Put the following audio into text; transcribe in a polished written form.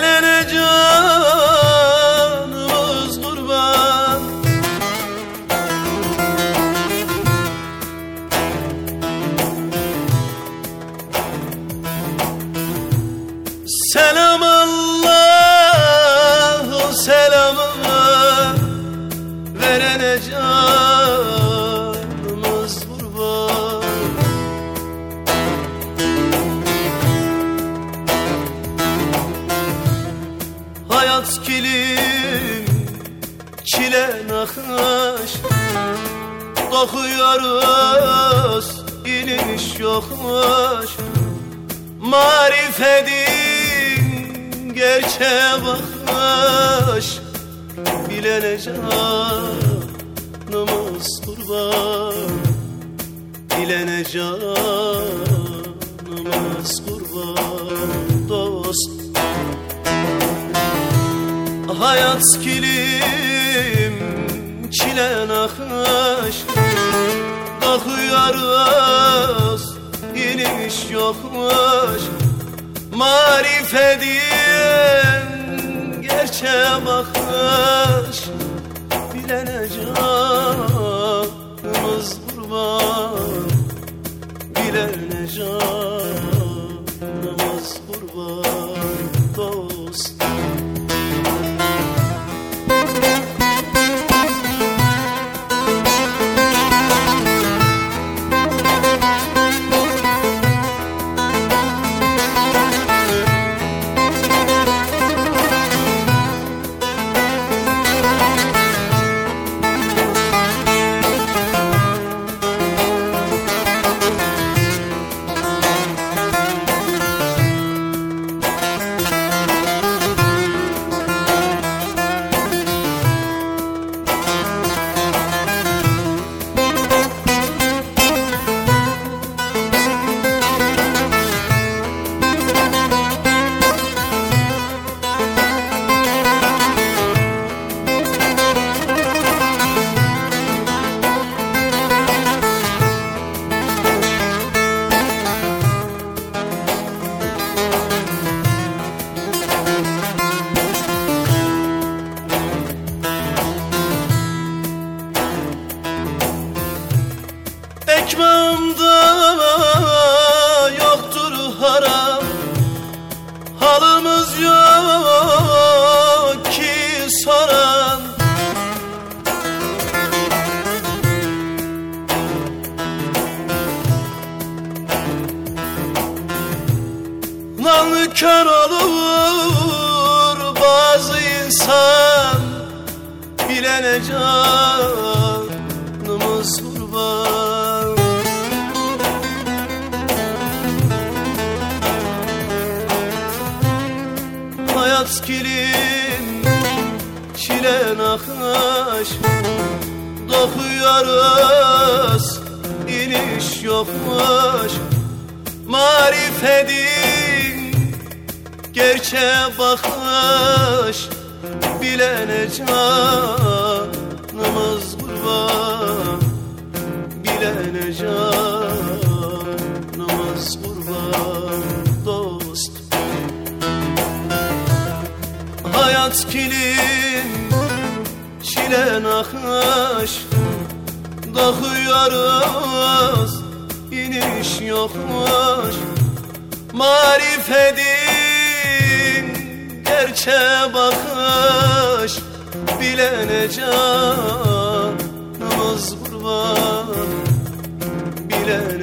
Gelene canımız kurban. Selam Allah, selamı verene canımız kurban. Hayat kilim, çile nakış, dokuyoruz iniş yokmuş. Marifetin gerçeğe bakmış, bilene canımız kurban. Bilene canımız kurban dost. Hayat kilim, çile nakış, dokuyoruz iniş yokmuş. Marifetin gerçeğe bakmış, bilene canımız kurban. Bilene canımız kurban dost. Ekmeğimde yoktur haram, halımız yok ki soran. Nankör olur bazı insan, bilene canımız kurban. Hayat kilim, çile nakış, dokuyoruz iniş yokmuş. Marifetin gerçeğe bakmış, bilene canımız kurban. Bilene canımız kurban dost. Hayat kilim, çile nakış, dokuyoruz iniş yokmuş. Marifetin gerçeğe bakış, bilene canımız kurban. Bilene